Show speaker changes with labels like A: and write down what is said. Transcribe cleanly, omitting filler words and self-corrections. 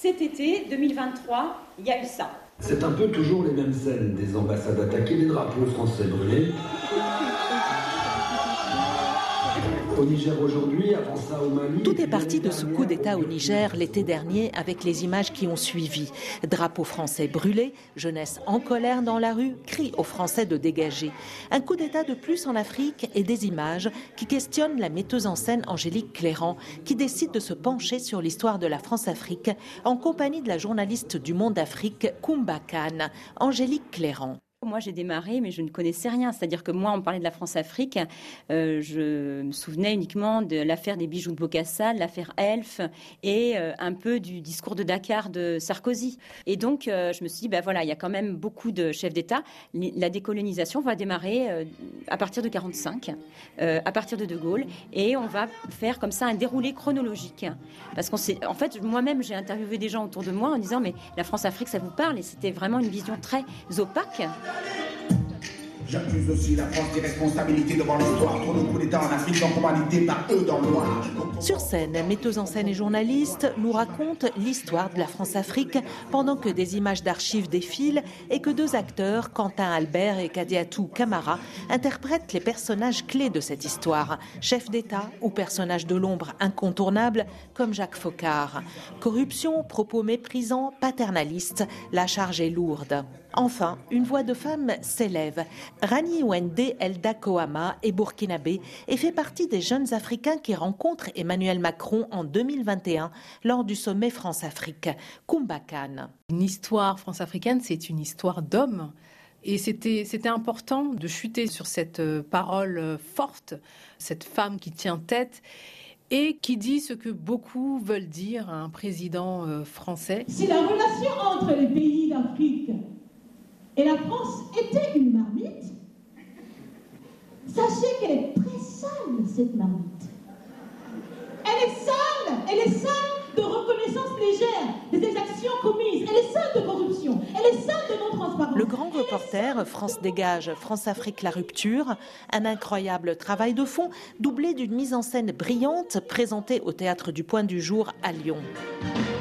A: cet été 2023, il y a eu ça.
B: C'est un peu toujours les mêmes scènes, des ambassades attaquées, des drapeaux français brûlés. Au Niger aujourd'hui, avant ça au Mali...
C: Tout est parti de ce coup d'État au Niger l'été dernier avec les images qui ont suivi. Drapeaux français brûlés, jeunesse en colère dans la rue, cris aux Français de dégager. Un coup d'État de plus en Afrique et des images qui questionnent la metteuse en scène Angélique Cléran, qui décide de se pencher sur l'histoire de la France-Afrique en compagnie de la journaliste du Monde Afrique, Koumba Khan. Angélique Cléran.
A: Moi, j'ai démarré, mais je ne connaissais rien. C'est-à-dire que moi, on parlait de la France-Afrique. Je me souvenais uniquement de l'affaire des bijoux de Bokassa, l'affaire Elf et un peu du discours de Dakar de Sarkozy. Et donc, je me suis dit, voilà, il y a quand même beaucoup de chefs d'État. La décolonisation va démarrer à partir de 1945, à partir de Gaulle. Et on va faire comme ça un déroulé chronologique. Parce qu'en fait, moi-même, j'ai interviewé des gens autour de moi en disant, mais la France-Afrique, ça vous parle? Et c'était vraiment une vision très opaque.
D: J'accuse aussi la France des responsabilités devant l'histoire. Trop de coups d'État en Afrique sont commandés par eux dans le noir.
C: Sur scène, metteuse en scène et journaliste nous racontent l'histoire de la France-Afrique pendant que des images d'archives défilent et que deux acteurs, Quentin Albert et Kadiatou Camara, interprètent les personnages clés de cette histoire. Chefs d'État ou personnages de l'ombre incontournables comme Jacques Foccart. Corruption, propos méprisants, paternalistes, la charge est lourde. Enfin, une voix de femme s'élève. Rani Wende Elda Kohama est burkinabé et fait partie des jeunes Africains qui rencontrent Emmanuel Macron en 2021 lors du sommet France-Afrique. Koumba Khan.
E: Une histoire france-africaine, c'est une histoire d'hommes. Et c'était important de chuter sur cette parole forte, cette femme qui tient tête et qui dit ce que beaucoup veulent dire à un président français.
F: Si la relation entre les pays d'Afrique et la France était une marmite, sachez qu'elle est très sale, cette marmite. Elle est sale de reconnaissance légère des exactions commises, elle est sale de corruption, elle est sale de non-transparence.
C: Le grand reporter France Dégage, France-Afrique La Rupture, un incroyable travail de fond doublé d'une mise en scène brillante présentée au Théâtre du Point du Jour à Lyon.